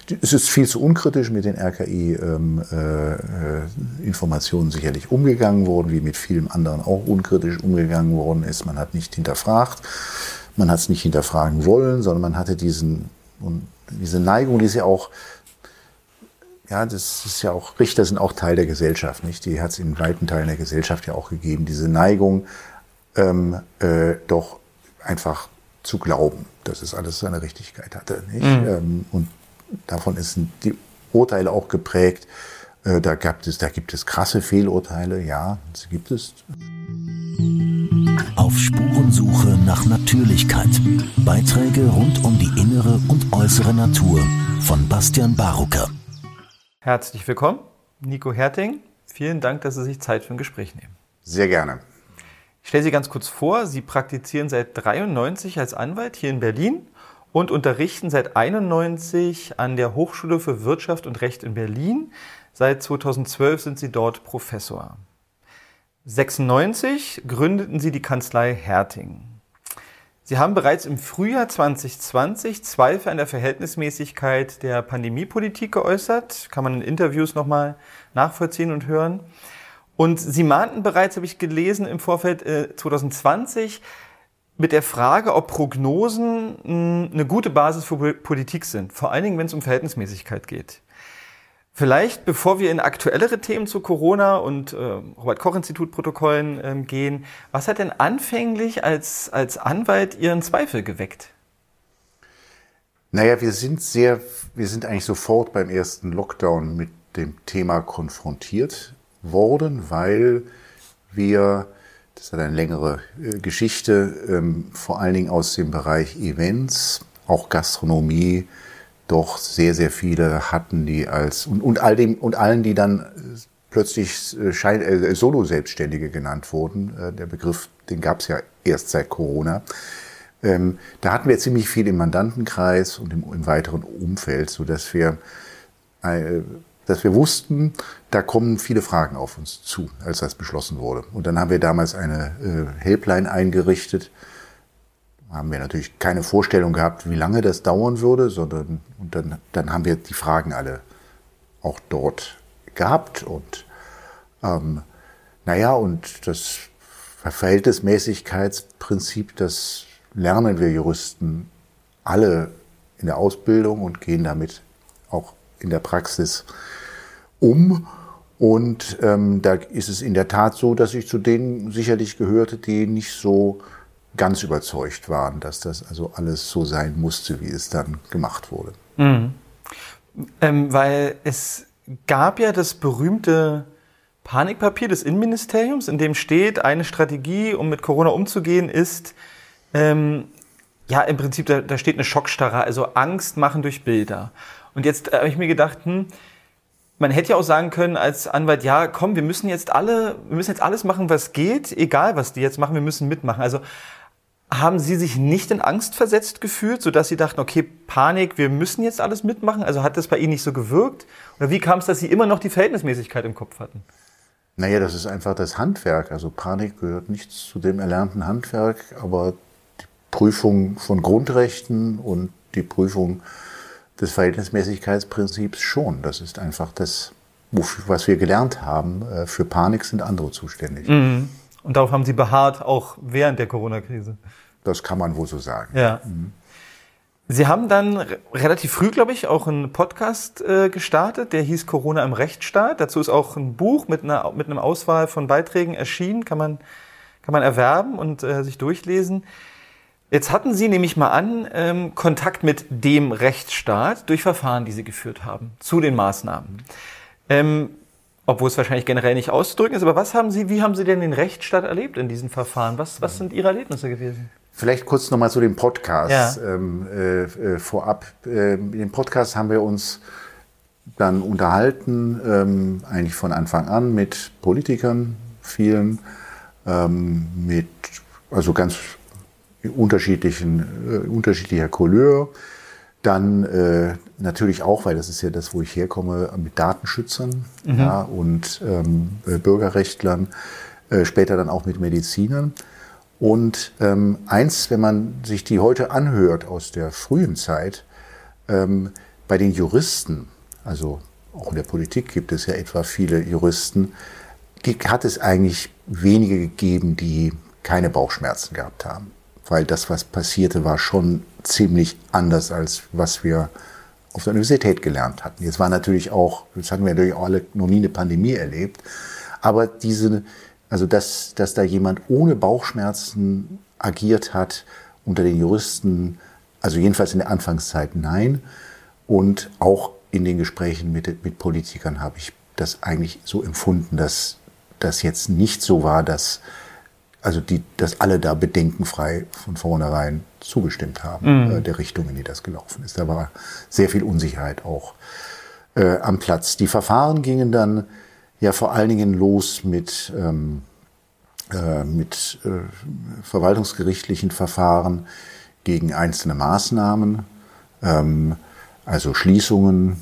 es ist viel zu unkritisch mit den RKI-Informationen sicherlich umgegangen worden, wie mit vielen anderen auch unkritisch umgegangen worden ist. Man hat nicht hinterfragt, man hat es nicht hinterfragen wollen, sondern man hatte diese Neigung, die ist ja auch, ja, das ist ja auch, Richter sind auch Teil der Gesellschaft, nicht? Die hat es in weiten Teilen der Gesellschaft ja auch gegeben, diese Neigung, doch einfach zu glauben, dass es alles seine Richtigkeit hatte, nicht? Und davon sind die Urteile auch geprägt. Da gibt es krasse Fehlurteile, ja, sie gibt es. Auf Spurensuche nach Natürlichkeit. Beiträge rund um die innere und äußere Natur von Bastian Barucker. Herzlich willkommen, Nico Herting. Vielen Dank, dass Sie sich Zeit für ein Gespräch nehmen. Sehr gerne. Ich stelle Sie ganz kurz vor, Sie praktizieren seit 1993 als Anwalt hier in Berlin und unterrichten seit 1991 an der Hochschule für Wirtschaft und Recht in Berlin. Seit 2012 sind Sie dort Professor. 1996 gründeten Sie die Kanzlei Herting. Sie haben bereits im Frühjahr 2020 Zweifel an der Verhältnismäßigkeit der Pandemiepolitik geäußert. Kann man in Interviews nochmal nachvollziehen und hören. Und Sie mahnten bereits, habe ich gelesen, im Vorfeld 2020 mit der Frage, ob Prognosen eine gute Basis für Politik sind. Vor allen Dingen, wenn es um Verhältnismäßigkeit geht. Vielleicht, bevor wir in aktuellere Themen zu Corona und Robert-Koch-Institut-Protokollen gehen, was hat denn anfänglich als Anwalt Ihren Zweifel geweckt? Naja, wir sind eigentlich sofort beim ersten Lockdown mit dem Thema konfrontiert worden, weil wir, das hat eine längere Geschichte, vor allen Dingen aus dem Bereich Events, auch Gastronomie, doch sehr, sehr viele hatten, die und allen, die dann plötzlich Solo-Selbstständige genannt wurden. Der Begriff, den gab es ja erst seit Corona. Da hatten wir ziemlich viel im Mandantenkreis und im weiteren Umfeld, sodass wir wussten, da kommen viele Fragen auf uns zu, als das beschlossen wurde. Und dann haben wir damals eine Helpline eingerichtet. Haben wir natürlich keine Vorstellung gehabt, wie lange das dauern würde, sondern dann haben wir die Fragen alle auch dort gehabt. Und und das Verhältnismäßigkeitsprinzip, das lernen wir Juristen alle in der Ausbildung und gehen damit auch in der Praxis um. Und da ist es in der Tat so, dass ich zu denen sicherlich gehörte, die nicht so ganz überzeugt waren, dass das also alles so sein musste, wie es dann gemacht wurde. Mhm. Weil es gab ja das berühmte Panikpapier des Innenministeriums, in dem steht, eine Strategie, um mit Corona umzugehen, ist, im Prinzip, da steht eine Schockstarre, also Angst machen durch Bilder. Und jetzt habe ich mir gedacht, man hätte ja auch sagen können als Anwalt, ja, komm, wir müssen jetzt alles machen, was geht, egal was die jetzt machen, wir müssen mitmachen. Also haben Sie sich nicht in Angst versetzt gefühlt, sodass Sie dachten, okay, Panik, wir müssen jetzt alles mitmachen? Also hat das bei Ihnen nicht so gewirkt? Oder wie kam es, dass Sie immer noch die Verhältnismäßigkeit im Kopf hatten? Naja, das ist einfach das Handwerk. Also Panik gehört nicht zu dem erlernten Handwerk, aber die Prüfung von Grundrechten und die Prüfung des Verhältnismäßigkeitsprinzips schon. Das ist einfach das, was wir gelernt haben. Für Panik sind andere zuständig. Mhm. Und darauf haben Sie beharrt, auch während der Corona-Krise. Das kann man wohl so sagen. Ja. Mhm. Sie haben dann relativ früh, glaube ich, auch einen Podcast gestartet, der hieß Corona im Rechtsstaat. Dazu ist auch ein Buch mit einem Auswahl von Beiträgen erschienen, kann man erwerben und sich durchlesen. Jetzt hatten Sie, nehme ich mal an, Kontakt mit dem Rechtsstaat durch Verfahren, die Sie geführt haben, zu den Maßnahmen. Obwohl es wahrscheinlich generell nicht auszudrücken ist, aber wie haben Sie denn den Rechtsstaat erlebt in diesen Verfahren? Was sind Ihre Erlebnisse gewesen? Vielleicht kurz nochmal zu dem Podcast vorab. In dem Podcast haben wir uns dann unterhalten, eigentlich von Anfang an mit Politikern, vielen, also ganz unterschiedlicher Couleur. Dann natürlich auch, weil das ist ja das, wo ich herkomme, mit Datenschützern und Bürgerrechtlern, später dann auch mit Medizinern. Und wenn man sich die heute anhört aus der frühen Zeit, bei den Juristen, also auch in der Politik gibt es ja etwa viele Juristen, hat es eigentlich wenige gegeben, die keine Bauchschmerzen gehabt haben. Weil das, was passierte, war schon ziemlich anders, als was wir auf der Universität gelernt hatten. Jetzt war natürlich auch, das hatten wir natürlich auch alle noch nie eine Pandemie erlebt, aber dass da jemand ohne Bauchschmerzen agiert hat unter den Juristen, also jedenfalls in der Anfangszeit nein. Und auch in den Gesprächen mit Politikern habe ich das eigentlich so empfunden, dass das jetzt nicht so war, dass alle da bedenkenfrei von vornherein zugestimmt haben, der Richtung, in die das gelaufen ist. Da war sehr viel Unsicherheit auch am Platz. Die Verfahren gingen dann ja vor allen Dingen los mit verwaltungsgerichtlichen Verfahren gegen einzelne Maßnahmen, also Schließungen,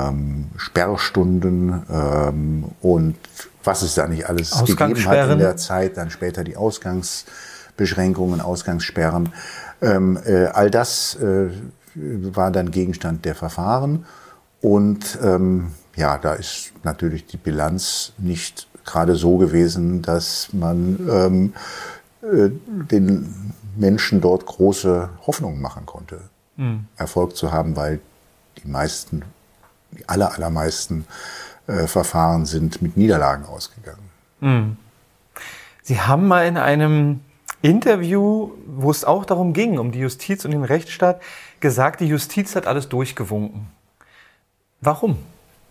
Sperrstunden und was es da nicht alles gegeben hat in der Zeit, dann später die Ausgangsbeschränkungen, Ausgangssperren. All das war dann Gegenstand der Verfahren und da ist natürlich die Bilanz nicht gerade so gewesen, dass man den Menschen dort große Hoffnungen machen konnte, Erfolg zu haben, weil die allermeisten Verfahren sind mit Niederlagen ausgegangen. Sie haben mal in einem Interview, wo es auch darum ging, um die Justiz und den Rechtsstaat, gesagt, die Justiz hat alles durchgewunken. Warum?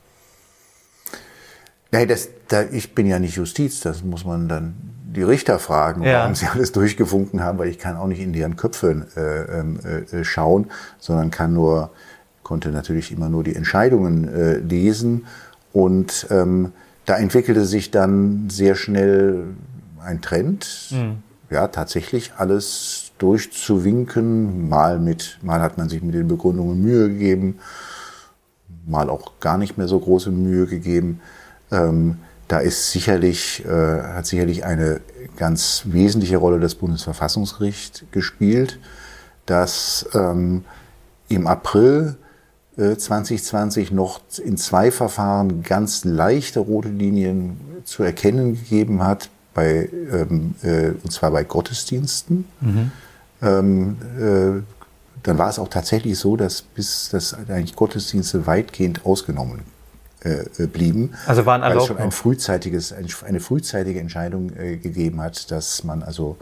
Nee, ich bin ja nicht Justiz, das muss man dann die Richter fragen, warum sie alles durchgewunken haben, weil ich kann auch nicht in deren Köpfe schauen, sondern konnte natürlich immer nur die Entscheidungen lesen. Und da entwickelte sich dann sehr schnell ein Trend, tatsächlich alles durchzuwinken. Mal hat man sich mit den Begründungen Mühe gegeben, mal auch gar nicht mehr so große Mühe gegeben. Da ist hat sicherlich eine ganz wesentliche Rolle das Bundesverfassungsgericht gespielt, das im April 2020 noch in 2 Verfahren ganz leichte rote Linien zu erkennen gegeben hat, und zwar bei Gottesdiensten. Dann war es auch tatsächlich so, dass eigentlich Gottesdienste weitgehend ausgenommen blieben. Also waren weil es schon eine frühzeitige Entscheidung gegeben hat, dass man also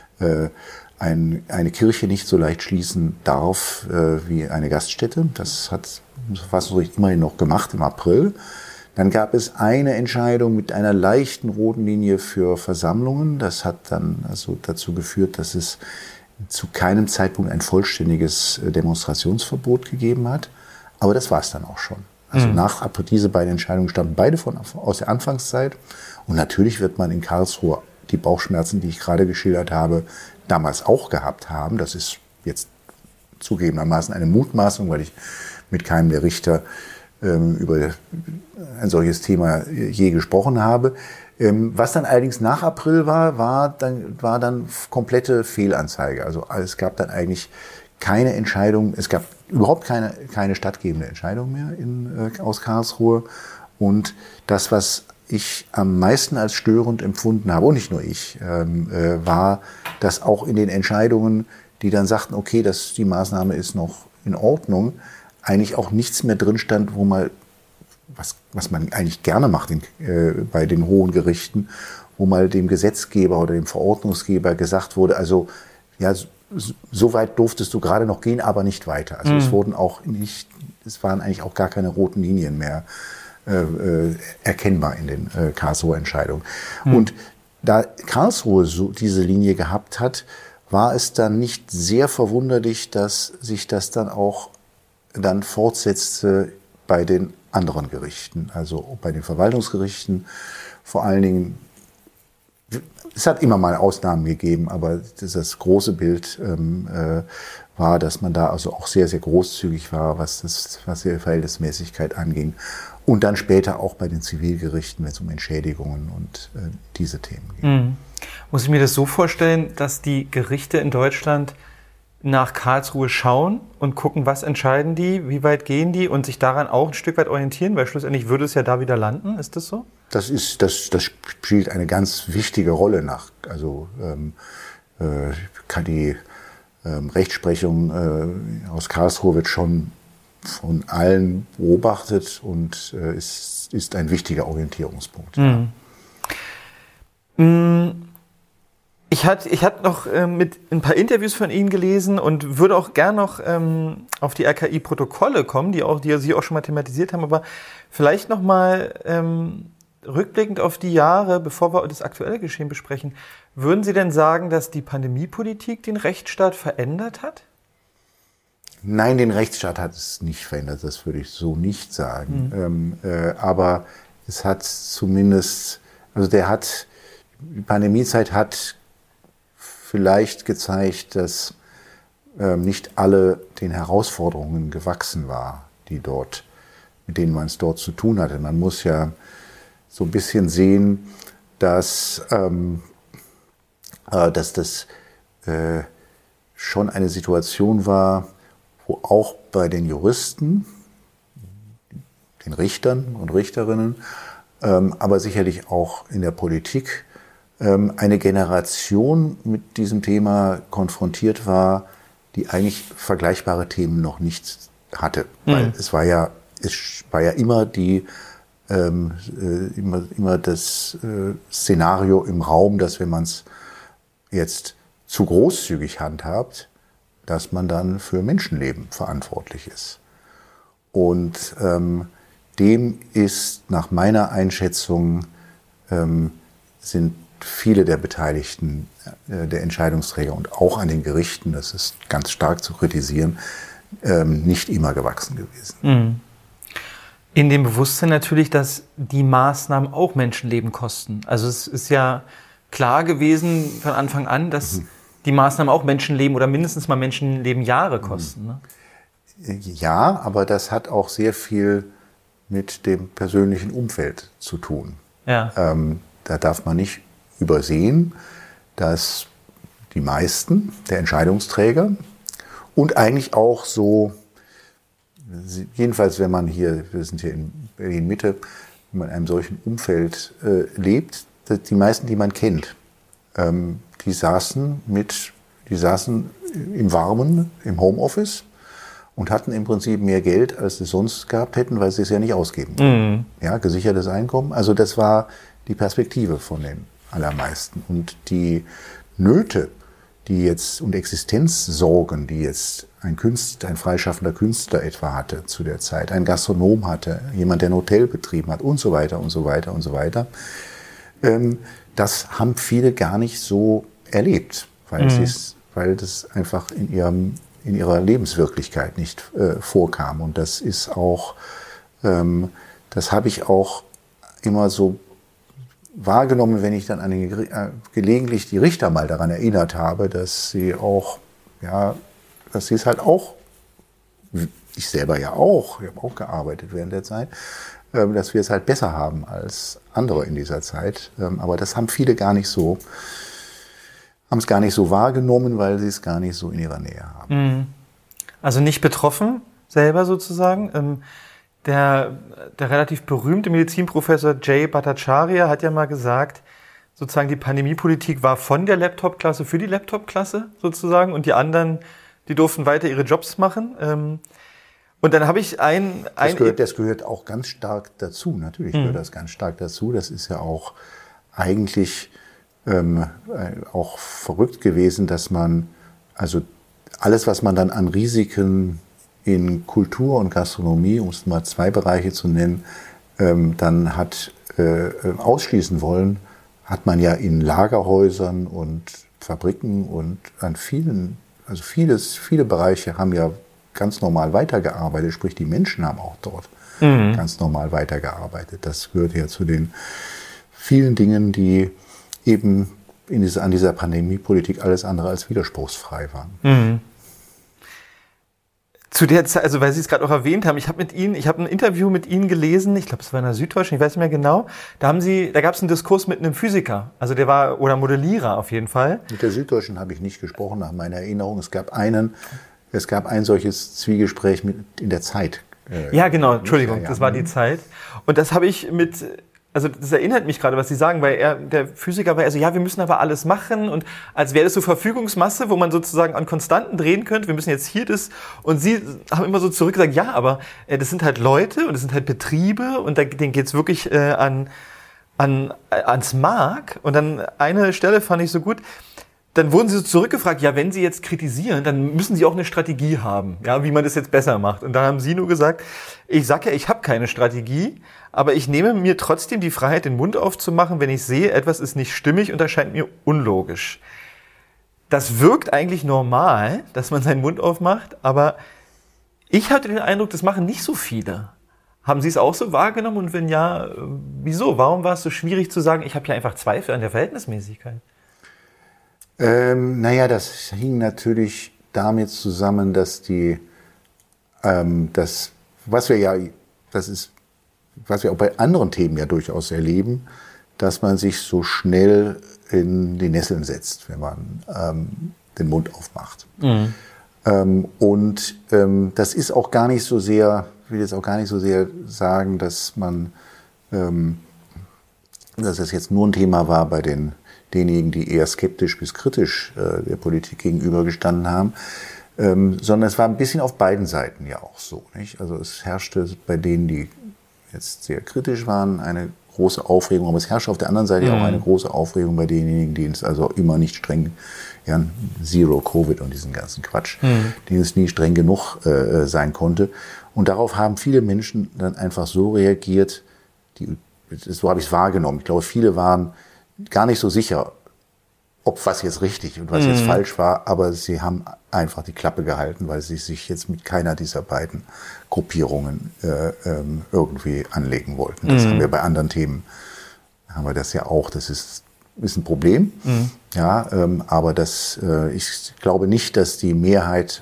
eine Kirche nicht so leicht schließen darf wie eine Gaststätte. Das hat das Verfassungsgericht immerhin noch gemacht im April. Dann gab es eine Entscheidung mit einer leichten roten Linie für Versammlungen. Das hat dann also dazu geführt, dass es zu keinem Zeitpunkt ein vollständiges Demonstrationsverbot gegeben hat. Aber das war es dann auch schon. Also diese beiden Entscheidungen stammen beide aus der Anfangszeit. Und natürlich wird man in Karlsruhe die Bauchschmerzen, die ich gerade geschildert habe, damals auch gehabt haben. Das ist jetzt zugegebenermaßen eine Mutmaßung, weil ich mit keinem der Richter über ein solches Thema je gesprochen habe. Was dann allerdings nach April war dann komplette Fehlanzeige. Also es gab dann eigentlich keine Entscheidung, es gab überhaupt keine stattgebende Entscheidung mehr aus Karlsruhe. Und das, was ich am meisten als störend empfunden habe, und nicht nur ich, war, dass auch in den Entscheidungen, die dann sagten, okay, die Maßnahme ist noch in Ordnung, eigentlich auch nichts mehr drin stand, wo mal, was man eigentlich gerne macht bei den hohen Gerichten, wo mal dem Gesetzgeber oder dem Verordnungsgeber gesagt wurde, also ja, so weit durftest du gerade noch gehen, aber nicht weiter. Also es waren eigentlich auch gar keine roten Linien mehr erkennbar in den Karlsruher Entscheidungen. Und da Karlsruhe diese Linie gehabt hat, war es dann nicht sehr verwunderlich, dass sich das dann auch fortsetzte bei den anderen Gerichten, also bei den Verwaltungsgerichten. Vor allen Dingen, es hat immer mal Ausnahmen gegeben, aber das große Bild war, dass man da also auch sehr, sehr großzügig war, was die Verhältnismäßigkeit anging. Und dann später auch bei den Zivilgerichten, wenn es um Entschädigungen und diese Themen ging. Muss ich mir das so vorstellen, dass die Gerichte in Deutschland nach Karlsruhe schauen und gucken, was entscheiden die, wie weit gehen die und sich daran auch ein Stück weit orientieren, weil schlussendlich würde es ja da wieder landen. Ist das so? Das spielt eine ganz wichtige Rolle nach. Also kann die Rechtsprechung aus Karlsruhe wird schon von allen beobachtet und ist ein wichtiger Orientierungspunkt. Mhm. Ich hatte noch mit ein paar Interviews von Ihnen gelesen und würde auch gern noch auf die RKI-Protokolle kommen, die Sie auch schon mal thematisiert haben, aber vielleicht noch mal rückblickend auf die Jahre, bevor wir das aktuelle Geschehen besprechen, würden Sie denn sagen, dass die Pandemiepolitik den Rechtsstaat verändert hat? Nein, den Rechtsstaat hat es nicht verändert, das würde ich so nicht sagen. Aber es hat zumindest, also die Pandemiezeit hat vielleicht gezeigt, dass nicht alle den Herausforderungen gewachsen war, mit denen man es dort zu tun hatte. Man muss ja so ein bisschen sehen, dass das schon eine Situation war, wo auch bei den Juristen, den Richtern und Richterinnen, aber sicherlich auch in der Politik, eine Generation mit diesem Thema konfrontiert war, die eigentlich vergleichbare Themen noch nicht hatte. Weil es war ja immer immer das Szenario im Raum, dass wenn man es jetzt zu großzügig handhabt, dass man dann für Menschenleben verantwortlich ist. Und dem ist nach meiner Einschätzung sind viele der Beteiligten, der Entscheidungsträger und auch an den Gerichten, das ist ganz stark zu kritisieren, nicht immer gewachsen gewesen. In dem Bewusstsein natürlich, dass die Maßnahmen auch Menschenleben kosten. Also es ist ja klar gewesen von Anfang an, dass die Maßnahmen auch Menschenleben oder mindestens mal Menschenleben Jahre kosten. Ne? Ja, aber das hat auch sehr viel mit dem persönlichen Umfeld zu tun. Ja. Da darf man nicht übersehen, dass die meisten der Entscheidungsträger und eigentlich auch so, jedenfalls wenn man wir sind hier in Berlin-Mitte, wenn man in einem solchen Umfeld lebt, die meisten, die man kennt, die saßen im Warmen, im Homeoffice und hatten im Prinzip mehr Geld, als sie sonst gehabt hätten, weil sie es ja nicht ausgeben konnten. Ja, gesichertes Einkommen. Also das war die Perspektive von den allermeisten. Und die Nöte, und Existenzsorgen, die jetzt ein freischaffender Künstler etwa hatte zu der Zeit, ein Gastronom hatte, jemand, der ein Hotel betrieben hat und so weiter und so weiter und so weiter, das haben viele gar nicht so erlebt, weil das einfach in ihrer Lebenswirklichkeit nicht vorkam. Und das ist auch, das habe ich auch immer so wahrgenommen, wenn ich dann gelegentlich die Richter mal daran erinnert habe, dass sie es halt auch, ich selber ja auch, ich habe auch gearbeitet während der Zeit, dass wir es halt besser haben als andere in dieser Zeit. Aber das haben viele haben es gar nicht so wahrgenommen, weil sie es gar nicht so in ihrer Nähe haben. Also nicht betroffen selber sozusagen. Der relativ berühmte Medizinprofessor Jay Bhattacharya hat ja mal gesagt, sozusagen die Pandemiepolitik war von der Laptop-Klasse für die Laptop-Klasse sozusagen und die anderen, die durften weiter ihre Jobs machen. Und dann habe ich Das gehört auch ganz stark dazu, natürlich gehört das ganz stark dazu. Das ist ja auch eigentlich auch verrückt gewesen, dass man, also alles, was man dann an Risiken in Kultur und Gastronomie, um es mal zwei Bereiche zu nennen, dann hat ausschließen wollen, hat man ja in Lagerhäusern und Fabriken und an viele Bereiche haben ja ganz normal weitergearbeitet, sprich die Menschen haben auch dort ganz normal weitergearbeitet. Das gehört ja zu den vielen Dingen, die eben an dieser Pandemiepolitik alles andere als widerspruchsfrei waren. Zu der Zeit, also weil Sie es gerade auch erwähnt haben, ich habe ein Interview mit Ihnen gelesen, ich glaube, es war in der Süddeutschen, ich weiß nicht mehr genau. Da gab es einen Diskurs mit einem Physiker, also oder Modellierer auf jeden Fall. Mit der Süddeutschen habe ich nicht gesprochen, nach meiner Erinnerung. Es gab ein solches Zwiegespräch in der Zeit. Ja, genau, Entschuldigung, das war die Zeit. Und das habe ich also das erinnert mich gerade, was Sie sagen, weil der Physiker war ja, wir müssen aber alles machen und als wäre das so Verfügungsmasse, wo man sozusagen an Konstanten drehen könnte, wir müssen jetzt hier das und Sie haben immer so zurückgesagt, ja, aber das sind halt Leute und das sind halt Betriebe und denen geht's wirklich ans Mark und dann eine Stelle fand ich so gut, dann wurden Sie so zurückgefragt, ja, wenn Sie jetzt kritisieren, dann müssen Sie auch eine Strategie haben, ja, wie man das jetzt besser macht. Und dann haben Sie nur gesagt, ich sag ja, ich habe keine Strategie, aber ich nehme mir trotzdem die Freiheit, den Mund aufzumachen, wenn ich sehe, etwas ist nicht stimmig und erscheint mir unlogisch. Das wirkt eigentlich normal, dass man seinen Mund aufmacht, aber ich hatte den Eindruck, das machen nicht so viele. Haben Sie es auch so wahrgenommen und wenn ja, wieso? Warum war es so schwierig zu sagen, ich habe hier einfach Zweifel an der Verhältnismäßigkeit? Das hing natürlich damit zusammen, dass was wir auch bei anderen Themen ja durchaus erleben, dass man sich so schnell in die Nesseln setzt, wenn man den Mund aufmacht. Mhm. Das ist auch gar nicht so sehr, ich will jetzt auch gar nicht so sehr sagen, dass das jetzt nur ein Thema war bei denjenigen, die eher skeptisch bis kritisch der Politik gegenübergestanden haben, sondern es war ein bisschen auf beiden Seiten ja auch so, nicht? Also es herrschte bei denen, die jetzt sehr kritisch waren, eine große Aufregung, aber es herrschte auf der anderen Seite auch eine große Aufregung bei denjenigen, die es also immer nicht streng, ja, Zero Covid und diesen ganzen Quatsch, denen es nie streng genug sein konnte. Und darauf haben viele Menschen dann einfach so reagiert, so habe ich es wahrgenommen. Ich glaube, viele waren gar nicht so sicher, ob was jetzt richtig und was jetzt falsch war, aber sie haben einfach die Klappe gehalten, weil sie sich jetzt mit keiner dieser beiden Gruppierungen irgendwie anlegen wollten. Das haben wir bei anderen Themen, haben wir das ja auch. Das ist ein Problem, ja, aber ich glaube nicht, dass die Mehrheit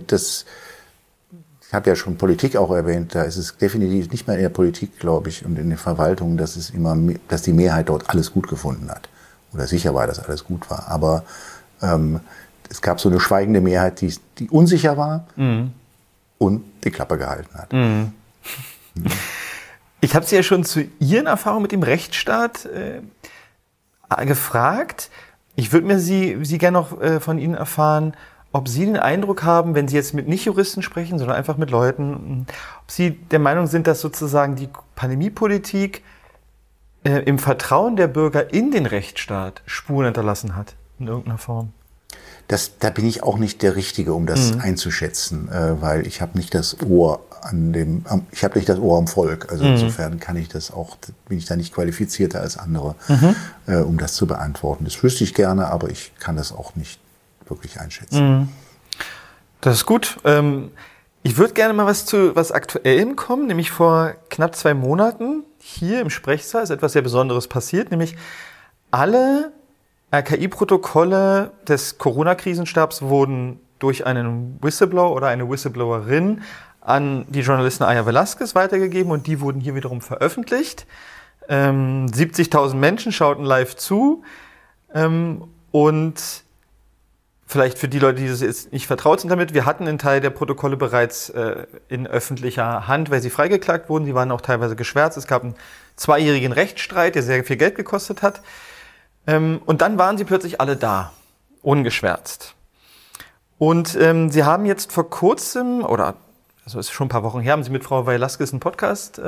ich habe ja schon Politik auch erwähnt, da ist es definitiv nicht mehr in der Politik, glaube ich, und in der Verwaltung, dass die Mehrheit dort alles gut gefunden hat. Oder sicher war, dass alles gut war. Aber es gab so eine schweigende Mehrheit, die unsicher war und die Klappe gehalten hat. Ich habe Sie ja schon zu Ihren Erfahrungen mit dem Rechtsstaat gefragt. Ich würde mir Sie gerne noch von Ihnen erfahren, ob Sie den Eindruck haben, wenn Sie jetzt mit Nicht-Juristen sprechen, sondern einfach mit Leuten, ob Sie der Meinung sind, dass sozusagen die Pandemiepolitik im Vertrauen der Bürger in den Rechtsstaat Spuren hinterlassen hat, in irgendeiner Form? Da bin ich auch nicht der Richtige, um das einzuschätzen, weil ich habe nicht das Ohr am Volk. Also insofern bin ich da nicht qualifizierter als andere, um das zu beantworten. Das wüsste ich gerne, aber ich kann das auch nicht wirklich einschätzen. Das ist gut. Ich würde gerne mal zu was Aktuellem kommen, nämlich vor knapp 2 Monaten hier im Sprechsaal ist etwas sehr Besonderes passiert, nämlich alle RKI-Protokolle des Corona-Krisenstabs wurden durch einen Whistleblower oder eine Whistleblowerin an die Journalistin Aya Velasquez weitergegeben und die wurden hier wiederum veröffentlicht. 70.000 Menschen schauten live zu und vielleicht für die Leute, die das jetzt nicht vertraut sind damit, wir hatten einen Teil der Protokolle bereits in öffentlicher Hand, weil sie freigeklagt wurden. Die waren auch teilweise geschwärzt. Es gab einen 2-jährigen Rechtsstreit, der sehr viel Geld gekostet hat. Und dann waren sie plötzlich alle da, ungeschwärzt. Und sie haben jetzt vor kurzem, also ist schon ein paar Wochen her, haben sie mit Frau Velasquez einen Podcast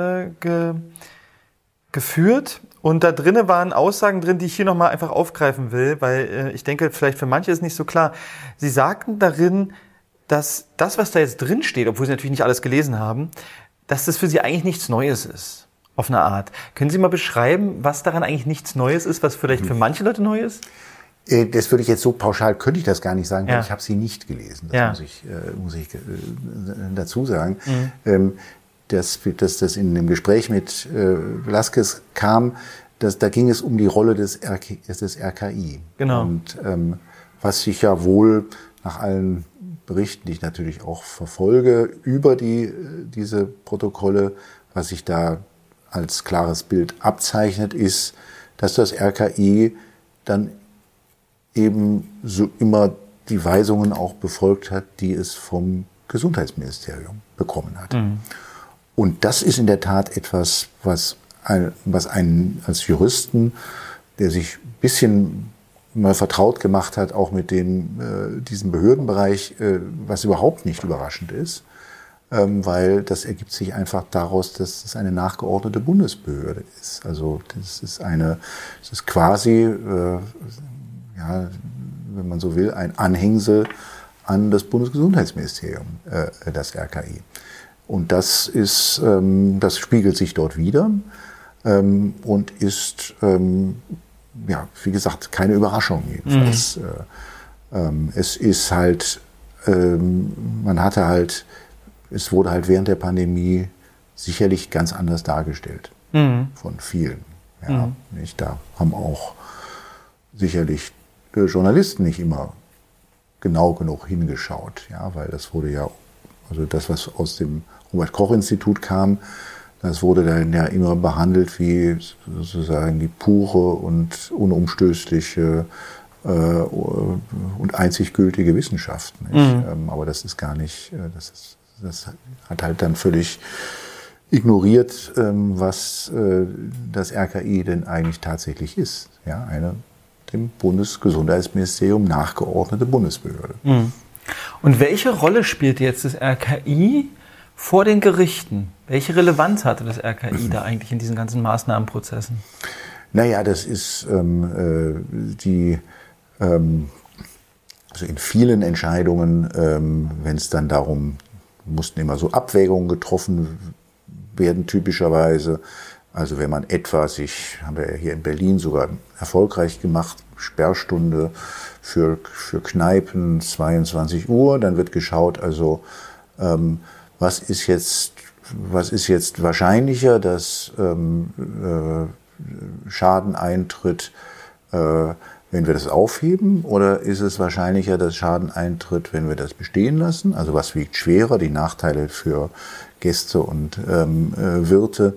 geführt. Und da drinnen waren Aussagen drin, die ich hier nochmal einfach aufgreifen will, weil ich denke, vielleicht für manche ist nicht so klar. Sie sagten darin, dass das, was da jetzt drin steht, obwohl Sie natürlich nicht alles gelesen haben, dass das für Sie eigentlich nichts Neues ist, auf eine Art. Können Sie mal beschreiben, was daran eigentlich nichts Neues ist, was vielleicht für manche Leute neu ist? Das würde ich jetzt so pauschal, könnte ich das gar nicht sagen, weil ich habe sie nicht gelesen. Das muss ich dazu sagen. Dass in dem Gespräch mit Velasquez kam, da ging es um die Rolle des RKI. Genau. Und was sich ja wohl nach allen Berichten, die ich natürlich auch verfolge, über diese Protokolle, was sich da als klares Bild abzeichnet, ist, dass das RKI dann eben so immer die Weisungen auch befolgt hat, die es vom Gesundheitsministerium bekommen hat. Und das ist in der Tat etwas, was einen als Juristen, der sich ein bisschen mal vertraut gemacht hat, auch mit diesem Behördenbereich, was überhaupt nicht überraschend ist, weil das ergibt sich einfach daraus, dass es eine nachgeordnete Bundesbehörde ist. Also das ist quasi, wenn man so will, ein Anhängsel an das Bundesgesundheitsministerium, das RKI. Und das spiegelt sich dort wider und ist, wie gesagt, keine Überraschung jedenfalls. Es ist halt, es wurde halt während der Pandemie sicherlich ganz anders dargestellt von vielen. Ja, nicht? Da haben auch sicherlich Journalisten nicht immer genau genug hingeschaut, ja, weil das wurde ja, also das, was aus dem Robert-Koch-Institut kam, das wurde dann ja immer behandelt wie sozusagen die pure und unumstößliche und einzig gültige Wissenschaft. Nicht? Aber das ist gar nicht, das hat halt dann völlig ignoriert, was das RKI denn eigentlich tatsächlich ist. Ja, eine dem Bundesgesundheitsministerium nachgeordnete Bundesbehörde. Und welche Rolle spielt jetzt das RKI vor den Gerichten? Welche Relevanz hatte das RKI da eigentlich in diesen ganzen Maßnahmenprozessen? Naja, das ist also in vielen Entscheidungen, wenn es dann darum, mussten immer so Abwägungen getroffen werden, typischerweise. Also wenn man haben wir ja hier in Berlin sogar erfolgreich gemacht, Sperrstunde für Kneipen, 22 Uhr, dann wird geschaut, also was ist jetzt wahrscheinlicher, dass Schaden eintritt, wenn wir das aufheben, oder ist es wahrscheinlicher, dass Schaden eintritt, wenn wir das bestehen lassen? Also was wiegt schwerer, die Nachteile für Gäste und Wirte,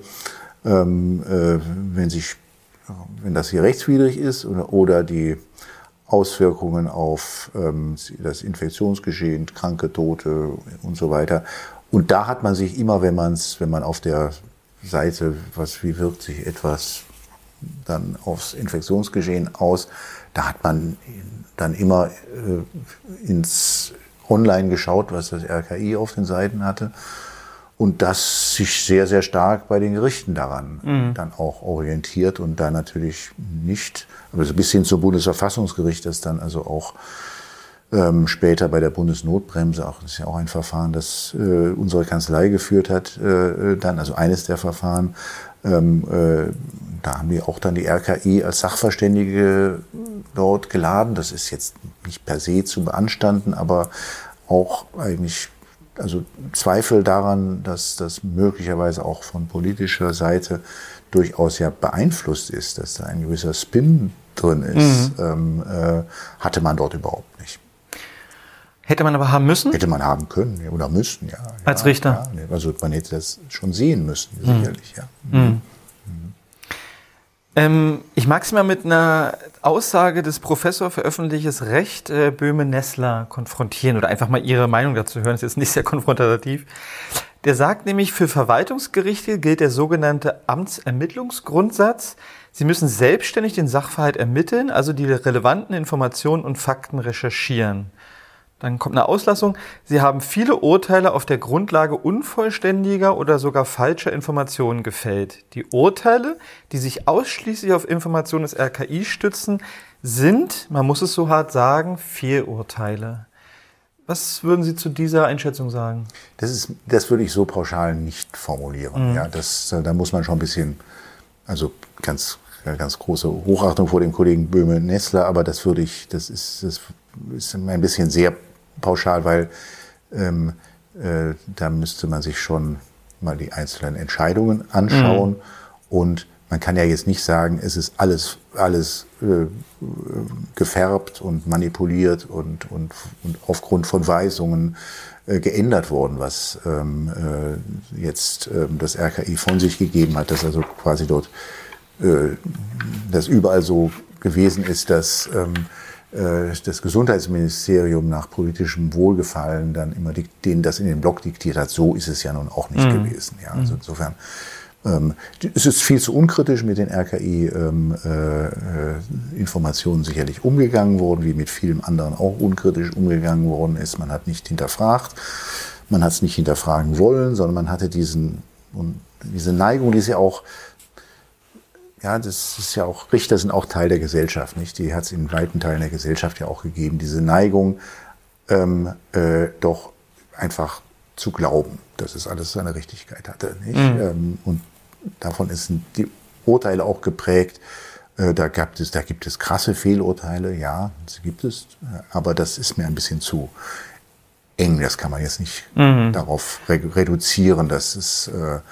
wenn das hier rechtswidrig ist, oder die Auswirkungen auf das Infektionsgeschehen, Kranke, Tote und so weiter. Und da hat man sich immer, wenn man auf der Seite, wie wirkt sich etwas dann aufs Infektionsgeschehen aus, da hat man dann immer ins Online geschaut, was das RKI auf den Seiten hatte. Und das sich sehr, sehr stark bei den Gerichten daran dann auch orientiert und da natürlich nicht, aber so bis hin zum Bundesverfassungsgericht, das dann also auch später bei der Bundesnotbremse, das ist ja auch ein Verfahren, das unsere Kanzlei geführt hat, also eines der Verfahren, da haben wir auch dann die RKI als Sachverständige dort geladen. Das ist jetzt nicht per se zu beanstanden, aber auch eigentlich Zweifel daran, dass das möglicherweise auch von politischer Seite durchaus ja beeinflusst ist, dass da ein gewisser Spin drin ist, hatte man dort überhaupt nicht. Hätte man aber haben müssen? Hätte man haben können oder müssen, ja. Als Richter? Ja, also man hätte das schon sehen müssen, sicherlich, ja. Ich mag es mal mit einer Aussage des Professor für öffentliches Recht, Böhme-Nessler, konfrontieren oder einfach mal Ihre Meinung dazu hören. Das ist jetzt nicht sehr konfrontativ. Der sagt nämlich, für Verwaltungsgerichte gilt der sogenannte Amtsermittlungsgrundsatz. Sie müssen selbstständig den Sachverhalt ermitteln, also die relevanten Informationen und Fakten recherchieren. Dann kommt eine Auslassung. Sie haben viele Urteile auf der Grundlage unvollständiger oder sogar falscher Informationen gefällt. Die Urteile, die sich ausschließlich auf Informationen des RKI stützen, sind, man muss es so hart sagen, Fehlurteile. Was würden Sie zu dieser Einschätzung sagen? Das würde ich so pauschal nicht formulieren. Ja, da muss man schon ein bisschen, also ganz große Hochachtung vor dem Kollegen Böhme-Nessler, aber das ist ein bisschen sehr pauschal, weil da müsste man sich schon mal die einzelnen Entscheidungen anschauen und man kann ja jetzt nicht sagen, es ist alles gefärbt und manipuliert und aufgrund von Weisungen geändert worden, was jetzt das RKI von sich gegeben hat, dass also quasi dort das überall so gewesen ist, dass das Gesundheitsministerium nach politischem Wohlgefallen dann immer denen das in den Blog diktiert hat. So ist es ja nun auch nicht gewesen. Ja, also insofern es ist viel zu unkritisch mit den RKI-Informationen sicherlich umgegangen worden, wie mit vielem anderen auch unkritisch umgegangen worden ist. Man hat nicht hinterfragt, man hat es nicht hinterfragen wollen, sondern man hatte diese Neigung, die ist ja auch, ja, das ist ja auch, Richter sind auch Teil der Gesellschaft, nicht? Die hat es in weiten Teilen der Gesellschaft ja auch gegeben, diese Neigung, doch einfach zu glauben, dass es alles seine Richtigkeit hatte, nicht? Und davon sind die Urteile auch geprägt. Da gibt es krasse Fehlurteile, ja, das gibt es, aber das ist mir ein bisschen zu eng. Das kann man jetzt nicht darauf reduzieren, dass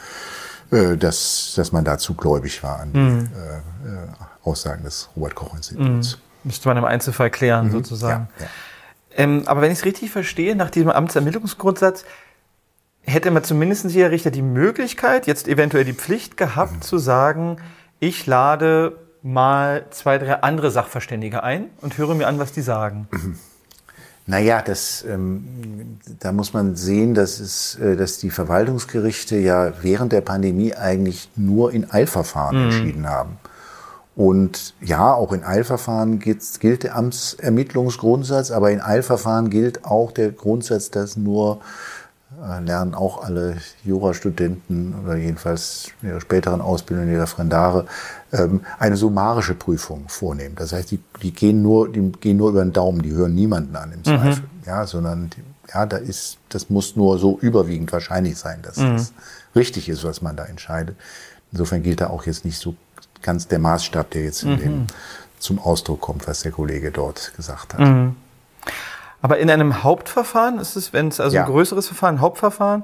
man da zu gläubig war an die Aussagen des Robert-Koch-Instituts. Müsste man im Einzelfall klären, sozusagen. Ja, ja. Aber wenn ich es richtig verstehe, nach diesem Amtsermittlungsgrundsatz hätte man zumindest jeder Richter die Möglichkeit, jetzt eventuell die Pflicht gehabt, zu sagen, ich lade mal 2, 3 andere Sachverständige ein und höre mir an, was die sagen. Naja, da muss man sehen, dass die Verwaltungsgerichte ja während der Pandemie eigentlich nur in Eilverfahren entschieden haben. Und ja, auch in Eilverfahren gilt der Amtsermittlungsgrundsatz, aber in Eilverfahren gilt auch der Grundsatz, dass nur lernen auch alle Jurastudenten oder jedenfalls in ihrer späteren Ausbildung, in ihrer Referendare, eine summarische Prüfung vornehmen. Das heißt, die gehen nur über den Daumen, die hören niemanden an im Zweifel. Ja, sondern das muss nur so überwiegend wahrscheinlich sein, dass das richtig ist, was man da entscheidet. Insofern gilt da auch jetzt nicht so ganz der Maßstab, der jetzt zum Ausdruck kommt, was der Kollege dort gesagt hat. Aber in einem Hauptverfahren, ist es, wenn es also ein größeres Verfahren, Hauptverfahren,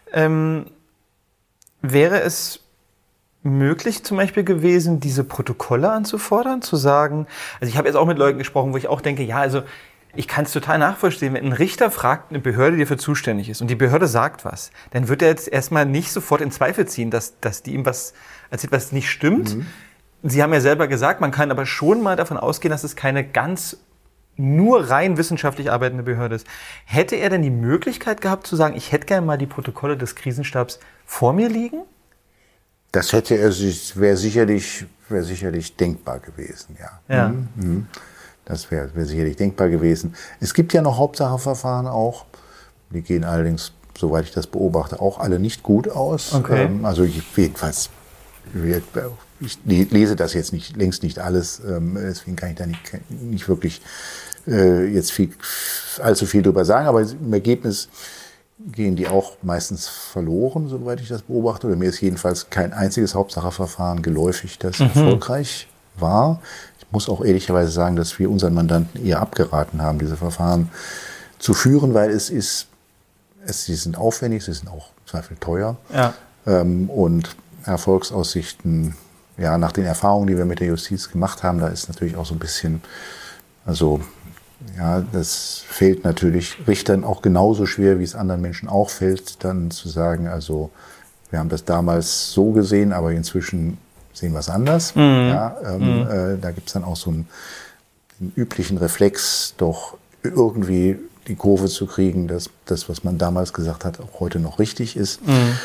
wäre es möglich zum Beispiel gewesen, diese Protokolle anzufordern, zu sagen, also ich habe jetzt auch mit Leuten gesprochen, wo ich auch denke, ja, also ich kann es total nachvollziehen, wenn ein Richter fragt eine Behörde, die dafür zuständig ist und die Behörde sagt was, dann wird er jetzt erstmal nicht sofort in Zweifel ziehen, dass die ihm was erzählt, was nicht stimmt. Sie haben ja selber gesagt, man kann aber schon mal davon ausgehen, dass es keine ganz nur rein wissenschaftlich arbeitende Behörde ist. Hätte er denn die Möglichkeit gehabt zu sagen, ich hätte gerne mal die Protokolle des Krisenstabs vor mir liegen? Das wäre sicherlich denkbar gewesen, ja. Das wäre sicherlich denkbar gewesen. Es gibt ja noch Hauptsacheverfahren auch. Die gehen allerdings, soweit ich das beobachte, auch alle nicht gut aus. Okay. Also jedenfalls, ich lese das jetzt längst nicht alles, deswegen kann ich da nicht wirklich jetzt allzu viel drüber sagen, aber im Ergebnis gehen die auch meistens verloren, soweit ich das beobachte. Oder mir ist jedenfalls kein einziges Hauptsacheverfahren geläufig, das erfolgreich war. Ich muss auch ehrlicherweise sagen, dass wir unseren Mandanten eher abgeraten haben, diese Verfahren zu führen, weil sie sind aufwendig, sie sind auch im Zweifel teuer. Ja. Und Erfolgsaussichten, ja, nach den Erfahrungen, die wir mit der Justiz gemacht haben, da ist natürlich auch so ein bisschen, also, ja, das fällt natürlich Richtern auch genauso schwer, wie es anderen Menschen auch fällt, dann zu sagen, also, wir haben das damals so gesehen, aber inzwischen sehen wir es anders. Ja, da gibt es dann auch so einen üblichen Reflex, doch irgendwie die Kurve zu kriegen, dass das, was man damals gesagt hat, auch heute noch richtig ist.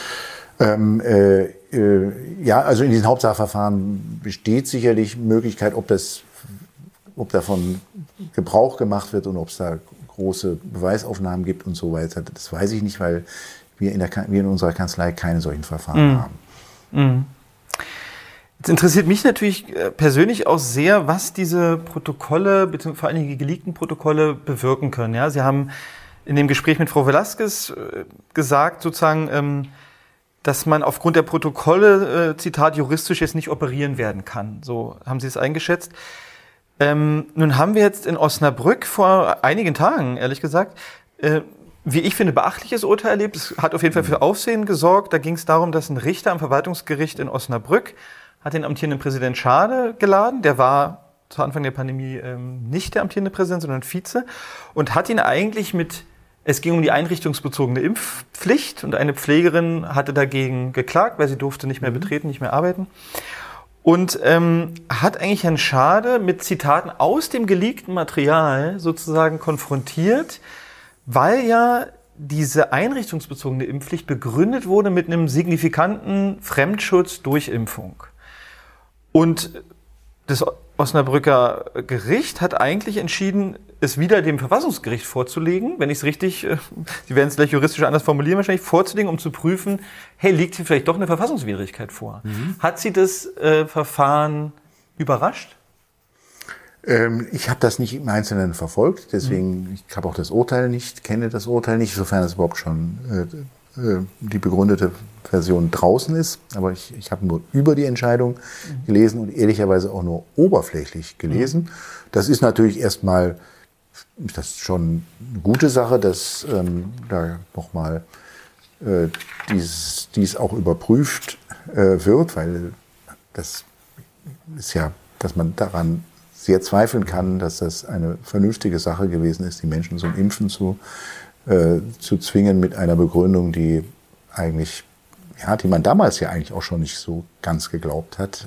Ja, also in diesen Hauptsachverfahren besteht sicherlich Möglichkeit, ob davon Gebrauch gemacht wird und ob es da große Beweisaufnahmen gibt und so weiter. Das weiß ich nicht, weil wir in unserer Kanzlei keine solchen Verfahren haben. Jetzt interessiert mich natürlich persönlich auch sehr, was diese Protokolle, beziehungsweise vor allem die geleakten Protokolle bewirken können. Ja, Sie haben in dem Gespräch mit Frau Velasquez gesagt, sozusagen, dass man aufgrund der Protokolle, Zitat, juristisch jetzt nicht operieren werden kann. So haben Sie es eingeschätzt. Nun haben wir jetzt in Osnabrück vor einigen Tagen, ehrlich gesagt, wie ich finde, beachtliches Urteil erlebt. Es hat auf jeden Fall für Aufsehen gesorgt. Da ging es darum, dass ein Richter am Verwaltungsgericht in Osnabrück hat den amtierenden Präsident Schade geladen. Der war zu Anfang der Pandemie nicht der amtierende Präsident, sondern Vize. Und hat ihn eigentlich es ging um die einrichtungsbezogene Impfpflicht. Und eine Pflegerin hatte dagegen geklagt, weil sie durfte nicht mehr betreten, nicht mehr arbeiten. Und hat eigentlich Herrn Schade mit Zitaten aus dem geleakten Material sozusagen konfrontiert, weil ja diese einrichtungsbezogene Impfpflicht begründet wurde mit einem signifikanten Fremdschutz durch Impfung. Und das Osnabrücker Gericht hat eigentlich entschieden, es wieder dem Verfassungsgericht vorzulegen, wenn ich es richtig, Sie werden es gleich juristisch anders formulieren wahrscheinlich, vorzulegen, um zu prüfen, hey, liegt hier vielleicht doch eine Verfassungswidrigkeit vor? Hat Sie das Verfahren überrascht? Ich habe das nicht im Einzelnen verfolgt, deswegen, ich habe auch das Urteil nicht, kenne das Urteil nicht, sofern es überhaupt schon die begründete Version draußen ist. Aber ich habe nur über die Entscheidung gelesen und ehrlicherweise auch nur oberflächlich gelesen. Das ist natürlich erstmal, das ist schon eine gute Sache, dass da nochmal dies auch überprüft wird, weil das ist ja, dass man daran sehr zweifeln kann, dass das eine vernünftige Sache gewesen ist, die Menschen zum Impfen zu zwingen mit einer Begründung, die eigentlich, ja, die man damals ja eigentlich auch schon nicht so ganz geglaubt hat.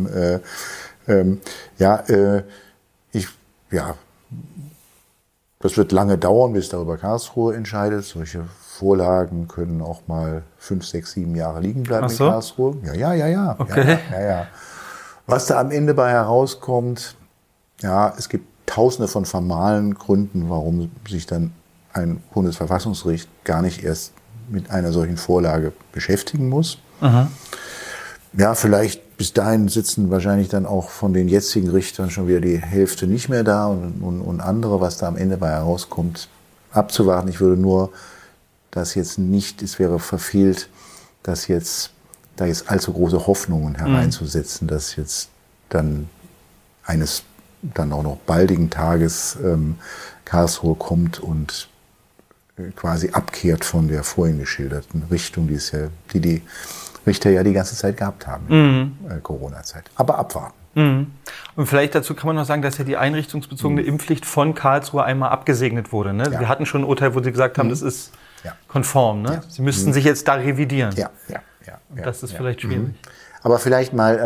Das wird lange dauern, bis darüber Karlsruhe entscheidet. Solche Vorlagen können auch mal 5, 6, 7 Jahre liegen bleiben in Karlsruhe. Ja. Okay. Ja. Was da am Ende bei herauskommt, ja, es gibt tausende von formalen Gründen, warum sich dann ein Bundesverfassungsgericht gar nicht erst mit einer solchen Vorlage beschäftigen muss. Aha. Ja, vielleicht bis dahin sitzen wahrscheinlich dann auch von den jetzigen Richtern schon wieder die Hälfte nicht mehr da und andere, was da am Ende bei herauskommt, abzuwarten. Ich würde nur das jetzt nicht, es wäre verfehlt, da jetzt allzu große Hoffnungen hereinzusetzen, dass jetzt dann auch noch baldigen Tages Karlsruhe kommt und quasi abkehrt von der vorhin geschilderten Richtung, die Richter ja die ganze Zeit gehabt haben in Corona-Zeit. Aber abwarten. Und vielleicht dazu kann man noch sagen, dass ja die einrichtungsbezogene Impfpflicht von Karlsruhe einmal abgesegnet wurde. Ne? Ja. Wir hatten schon ein Urteil, wo Sie gesagt haben, das ist konform. Ne? Ja. Sie müssten sich jetzt da revidieren. Ja. Und das ist vielleicht schwierig. Aber vielleicht mal,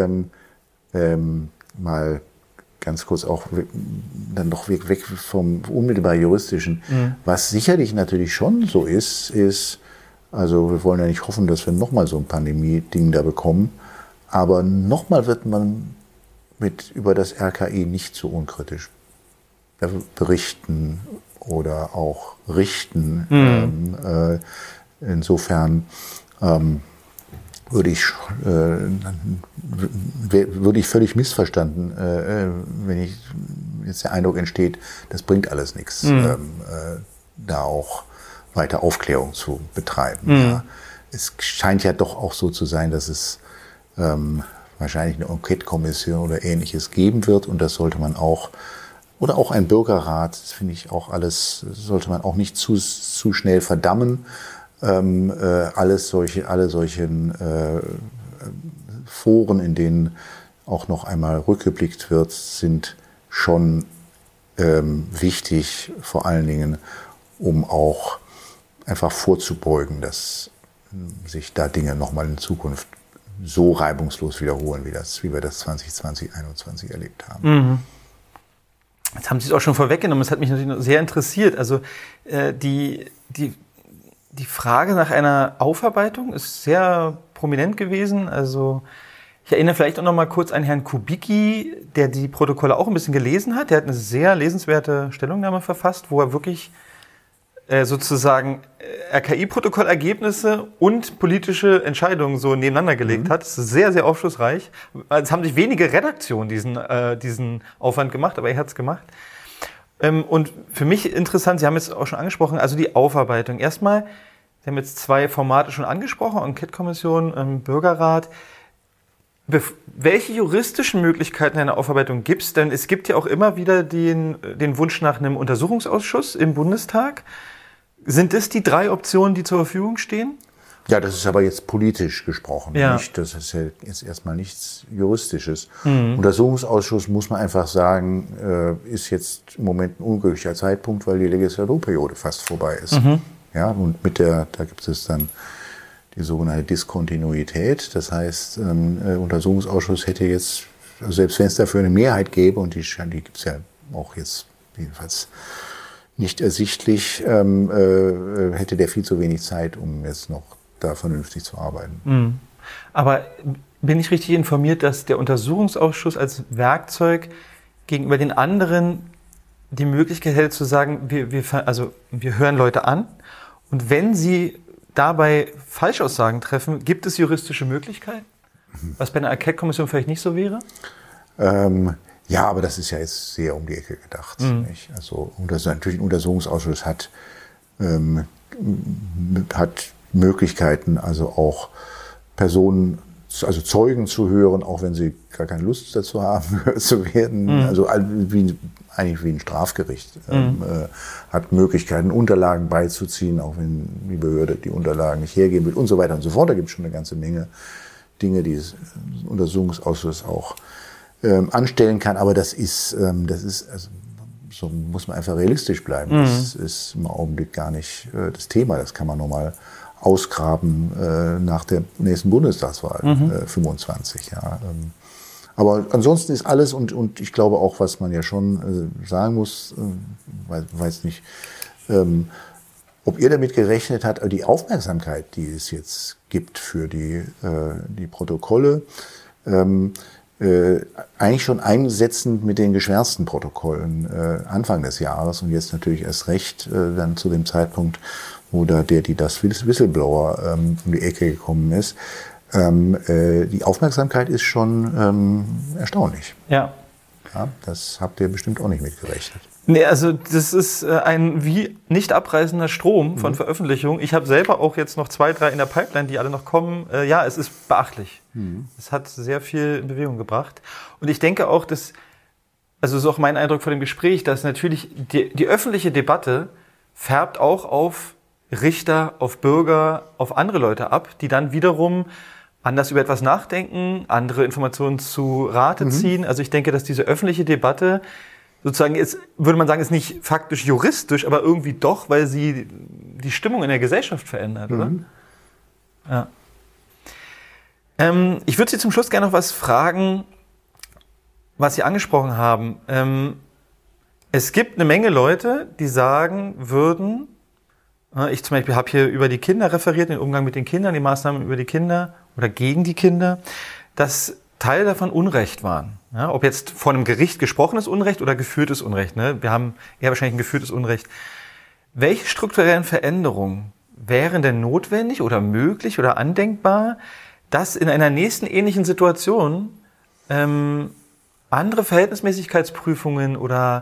mal ganz kurz auch dann doch weg vom unmittelbar juristischen. Was sicherlich natürlich schon so ist, also wir wollen ja nicht hoffen, dass wir nochmal so ein Pandemie-Ding da bekommen, aber nochmal wird man über das RKI nicht so unkritisch berichten oder auch richten. Insofern würde ich völlig missverstanden, wenn jetzt der Eindruck entsteht, das bringt alles nichts, da auch weiter Aufklärung zu betreiben. Ja. Es scheint ja doch auch so zu sein, dass es wahrscheinlich eine Enquete-Kommission oder Ähnliches geben wird und das sollte man auch, oder auch ein Bürgerrat, das finde ich auch alles, sollte man auch nicht zu schnell verdammen. Alle solchen Foren, in denen auch noch einmal rückgeblickt wird, sind schon wichtig, vor allen Dingen, um auch einfach vorzubeugen, dass sich da Dinge nochmal in Zukunft so reibungslos wiederholen, wie wir das 2020, 2021 erlebt haben. Jetzt haben Sie es auch schon vorweggenommen, das hat mich natürlich sehr interessiert. Also die Frage nach einer Aufarbeitung ist sehr prominent gewesen. Also ich erinnere vielleicht auch noch mal kurz an Herrn Kubicki, der die Protokolle auch ein bisschen gelesen hat. Der hat eine sehr lesenswerte Stellungnahme verfasst, wo er wirklich sozusagen RKI-Protokollergebnisse und politische Entscheidungen so nebeneinander gelegt hat. Das ist sehr, sehr aufschlussreich. Es haben sich wenige Redaktionen diesen Aufwand gemacht, aber er hat es gemacht. Und für mich interessant, Sie haben es auch schon angesprochen, also die Aufarbeitung. Erstmal, Sie haben jetzt 2 Formate schon angesprochen, Enquete-Kommission, Bürgerrat. Welche juristischen Möglichkeiten einer Aufarbeitung gibt es? Denn es gibt ja auch immer wieder den Wunsch nach einem Untersuchungsausschuss im Bundestag. Sind das die 3 Optionen, die zur Verfügung stehen? Ja, das ist aber jetzt politisch gesprochen. Ja. Nicht? Das ist ja jetzt erstmal nichts Juristisches. Untersuchungsausschuss, muss man einfach sagen, ist jetzt im Moment ein unglücklicher Zeitpunkt, weil die Legislaturperiode fast vorbei ist. Ja, und da gibt es dann die sogenannte Diskontinuität. Das heißt, Untersuchungsausschuss hätte jetzt, also selbst wenn es dafür eine Mehrheit gäbe, und die gibt es ja auch jetzt jedenfalls nicht ersichtlich, hätte der viel zu wenig Zeit, um jetzt noch da vernünftig zu arbeiten. Aber bin ich richtig informiert, dass der Untersuchungsausschuss als Werkzeug gegenüber den anderen die Möglichkeit hätte zu sagen, wir hören Leute an und wenn sie dabei Falschaussagen treffen, gibt es juristische Möglichkeiten? Was bei einer Enquete-Kommission vielleicht nicht so wäre? Ja, aber das ist ja jetzt sehr um die Ecke gedacht. Nicht? Also natürlich ein Untersuchungsausschuss hat Möglichkeiten, also auch Personen, also Zeugen zu hören, auch wenn sie gar keine Lust dazu haben, gehört zu werden. Also eigentlich wie ein Strafgericht. Hat Möglichkeiten, Unterlagen beizuziehen, auch wenn die Behörde die Unterlagen nicht hergeben will und so weiter und so fort. Da gibt es schon eine ganze Menge Dinge, die das Untersuchungsausschuss auch anstellen kann. Aber das ist also, so muss man einfach realistisch bleiben. Das ist im Augenblick gar nicht das Thema. Das kann man nochmal ausgraben nach der nächsten Bundestagswahl, 25. Ja. Aber ansonsten ist alles, und ich glaube auch, was man ja schon sagen muss, weiß nicht, ob ihr damit gerechnet habt, die Aufmerksamkeit, die es jetzt gibt für die Protokolle, eigentlich schon einsetzend mit den geschwärzten Protokollen Anfang des Jahres und jetzt natürlich erst recht dann zu dem Zeitpunkt, wo da das Whistleblower um die Ecke gekommen ist. Die Aufmerksamkeit ist schon erstaunlich. Ja. Ja, das habt ihr bestimmt auch nicht mitgerechnet. Nee, also das ist ein wie nicht abreißender Strom von Veröffentlichungen. Ich habe selber auch jetzt noch 2, 3 in der Pipeline, die alle noch kommen. Ja, es ist beachtlich. Es hat sehr viel in Bewegung gebracht. Und ich denke auch, also das ist auch mein Eindruck von dem Gespräch, dass natürlich die öffentliche Debatte färbt auch auf Richter, auf Bürger, auf andere Leute ab, die dann wiederum anders über etwas nachdenken, andere Informationen zu Rate ziehen. Also ich denke, dass diese öffentliche Debatte sozusagen ist, würde man sagen, ist nicht faktisch juristisch, aber irgendwie doch, weil sie die Stimmung in der Gesellschaft verändert, oder? Ja. Ich würde Sie zum Schluss gerne noch was fragen, was Sie angesprochen haben. Es gibt eine Menge Leute, die sagen würden, ich zum Beispiel habe hier über die Kinder referiert, den Umgang mit den Kindern, die Maßnahmen über die Kinder oder gegen die Kinder, dass Teile davon Unrecht waren. Ja, ob jetzt vor einem Gericht gesprochenes Unrecht oder geführtes Unrecht. Ne? Wir haben eher wahrscheinlich ein geführtes Unrecht. Welche strukturellen Veränderungen wären denn notwendig oder möglich oder andenkbar, dass in einer nächsten ähnlichen Situation andere Verhältnismäßigkeitsprüfungen oder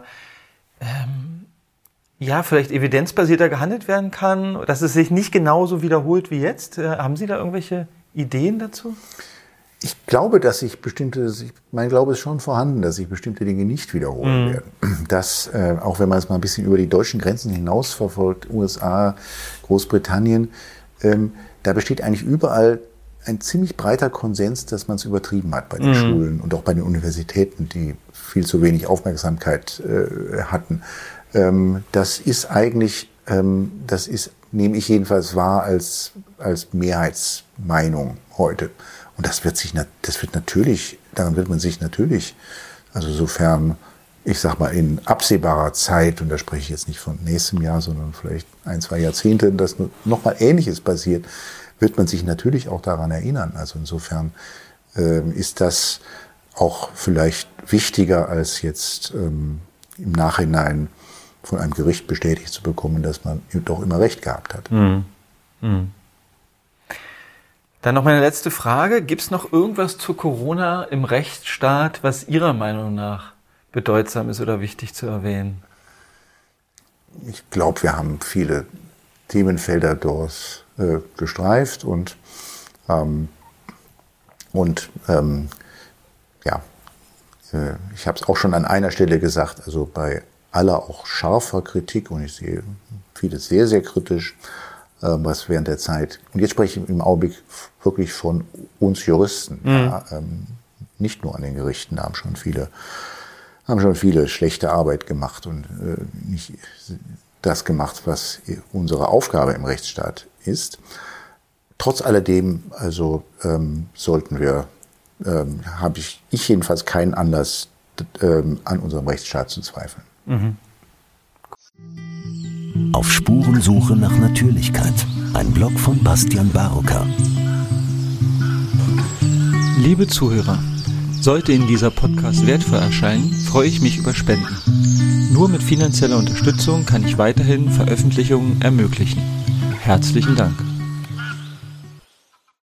vielleicht evidenzbasierter gehandelt werden kann, dass es sich nicht genauso wiederholt wie jetzt? Haben Sie da irgendwelche Ideen dazu? Ich glaube, mein Glaube ist schon vorhanden, dass sich bestimmte Dinge nicht wiederholen werden. Dass, auch wenn man es mal ein bisschen über die deutschen Grenzen hinaus verfolgt, USA, Großbritannien, da besteht eigentlich überall ein ziemlich breiter Konsens, dass man es übertrieben hat bei den Schulen und auch bei den Universitäten, die viel zu wenig Aufmerksamkeit hatten. Das ist eigentlich, nehme ich jedenfalls wahr als Mehrheitsmeinung heute. Und daran wird man sich natürlich, also sofern, ich sag mal, in absehbarer Zeit, und da spreche ich jetzt nicht von nächstem Jahr, sondern vielleicht 1, 2 Jahrzehnte, dass nochmal Ähnliches passiert, wird man sich natürlich auch daran erinnern. Also insofern ist das auch vielleicht wichtiger, als jetzt im Nachhinein von einem Gericht bestätigt zu bekommen, dass man doch immer Recht gehabt hat. Dann noch meine letzte Frage. Gibt es noch irgendwas zu Corona im Rechtsstaat, was Ihrer Meinung nach bedeutsam ist oder wichtig zu erwähnen? Ich glaube, wir haben viele Themenfelder dort gestreift und ich habe es auch schon an einer Stelle gesagt, also bei aller auch scharfer Kritik, und ich sehe vieles sehr, sehr kritisch, was während der Zeit, und jetzt spreche ich im Augenblick wirklich von uns Juristen, nicht nur an den Gerichten, da haben schon viele schlechte Arbeit gemacht und nicht das gemacht, was unsere Aufgabe im Rechtsstaat ist. Trotz alledem, also sollten wir, habe ich jedenfalls keinen Anlass, an unserem Rechtsstaat zu zweifeln. Auf Spurensuche nach Natürlichkeit. Ein Blog von Bastian Barocker. Liebe Zuhörer, sollte Ihnen dieser Podcast wertvoll erscheinen, freue ich mich über Spenden. Nur mit finanzieller Unterstützung kann ich weiterhin Veröffentlichungen ermöglichen. Herzlichen Dank.